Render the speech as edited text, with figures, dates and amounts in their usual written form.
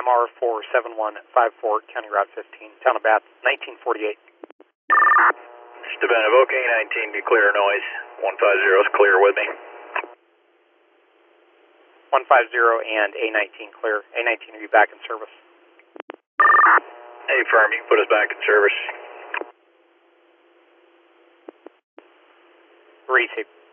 MR 47154, County Route 15, Town of Bath, 1948. Stevena, Evoke A19 to clear noise. 150 is clear with me. 150 and A19 clear. A19 will be back in service. Hey, firm, you can put us back in service. Receive.